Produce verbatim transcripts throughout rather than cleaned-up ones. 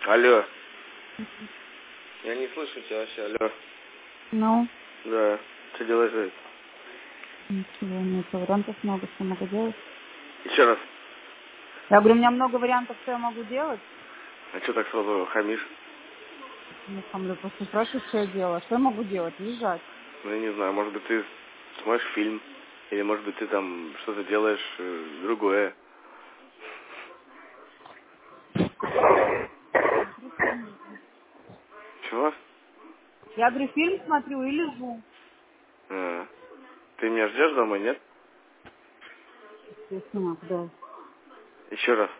Алло. Я не слышу тебя вообще, алло. Ну, Да. Что делаешь? ничего, нет, вариантов много, что могу делать. Еще раз. Я говорю, у меня много вариантов, что я могу делать. А что так сразу хамишь? Ну, хамлю, просто спрашиваю, что я делаю. Что я могу делать? Лежать. Ну, я не знаю, может быть, ты смотришь фильм, или, может быть, ты там что-то делаешь э, другое. Чего? Я говорю, фильм смотрю и лежу. А, ты меня ждешь дома, нет? Естественно, да. Еще раз.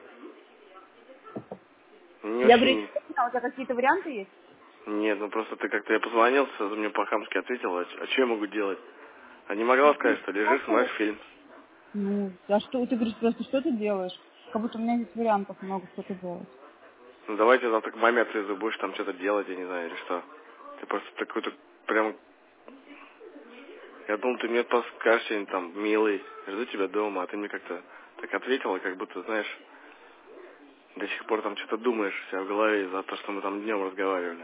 Не Я говорю, очень... естественно, у тебя какие-то варианты есть? Нет, ну просто ты как-то я позвонил, сразу мне по-хамски ответила, а что я могу делать? А не могла сказать, что лежишь, смотришь фильм. Ну, а что, ты говоришь, просто что ты делаешь? Как будто у меня есть вариантов много, что ты делаешь. Ну давайте завтра к маме отвезу, будешь там что-то делать, я не знаю, или что. Ты просто такой-то прям... Я думал, ты мне просто скажешь что-нибудь там, милый, жду тебя дома, а ты мне как-то так ответила, как будто, знаешь, до сих пор там что-то думаешь у себя в голове за то, что мы там днем разговаривали.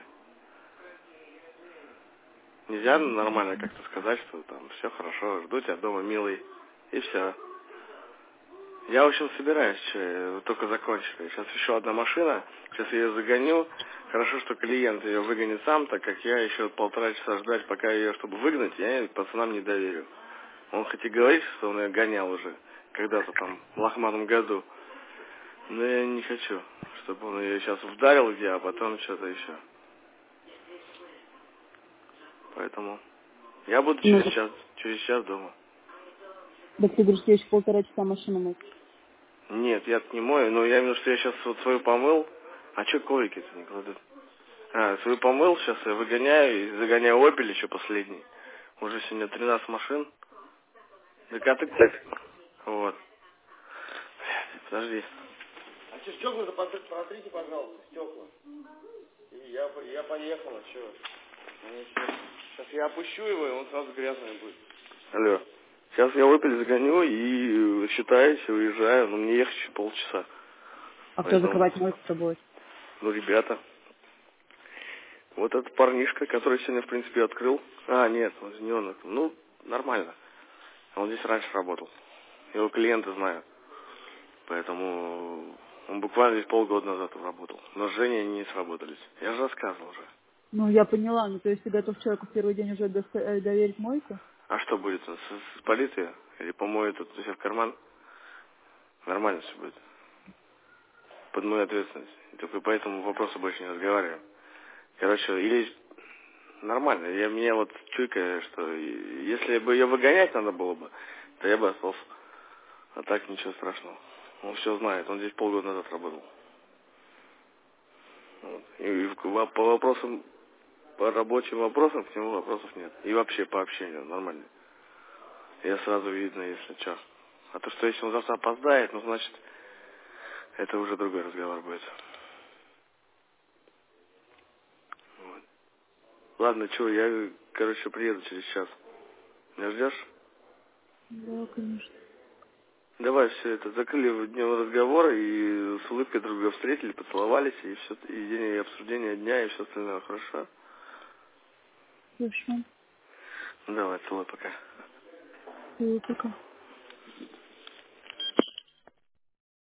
Нельзя нормально как-то сказать, что там все хорошо, жду тебя дома, милый, и все. Я, в общем, собираюсь, что, только закончили. Сейчас еще одна машина, сейчас я ее загоню. Хорошо, что клиент ее выгонит сам, так как я еще полтора часа ждать, пока ее, чтобы выгнать, я пацанам не доверю. Он хоть и говорит, что он ее гонял уже когда-то там, в лохматом году, но я не хочу, чтобы он ее сейчас вдарил где, а потом что-то еще. Поэтому я буду Ну, через час, через час дома. так ты говоришь, что еще полтора часа машину мыть. Нет, я не мою, но я имею в виду, что я сейчас вот свою помыл. А что коврики-то не кладут? А, свою помыл, сейчас я выгоняю и загоняю Opel еще последний. Уже сегодня тринадцать машин. Так а ты... Вот. Блядь, подожди. А что, стекла-то протрите, пожалуйста, стекла. И я, я поехал, а что? Сейчас я опущу его, и он сразу грязный будет. Алло. Сейчас я Opel загоню и считаюсь, уезжаю, но мне ехать еще полчаса. А кто Поэтому, закрывать мойку-то будет? ну, ребята. Вот этот парнишка, который сегодня, в принципе, открыл. А, нет, он не он. это- Ну, нормально. Он здесь раньше работал. Его клиенты знают. Поэтому он буквально здесь полгода назад работал. Но с Женей они не сработались. Я же рассказывал уже. Ну, я поняла. Ну, то есть ты готов человеку в первый день уже доста- э, доверить мойку? А что будет? Он с- спалит ее? Или помоет это все в карман? Нормально все будет. Под мою ответственность. И только по этому вопросу больше не разговариваем. Короче, или нормально. Я, мне вот чуйка, что и- если бы ее выгонять надо было бы, то я бы остался. А так ничего страшного. Он все знает. Он здесь полгода назад работал. Вот. И, и в- по вопросам, по рабочим вопросам к нему вопросов нет. И вообще по общению нормально. Я сразу видно, если что. А то, что если он завтра опоздает, ну, значит, это уже другой разговор будет. Вот. Ладно, что, я, короче, приеду через час. Меня ждешь? Да, конечно. Давай все это, закрыли днем разговор и с улыбкой друг друга встретили, поцеловались, и все, и день и обсуждение дня, и все остальное, хорошо? Хорошо. Давай, целую, пока. Всего пока.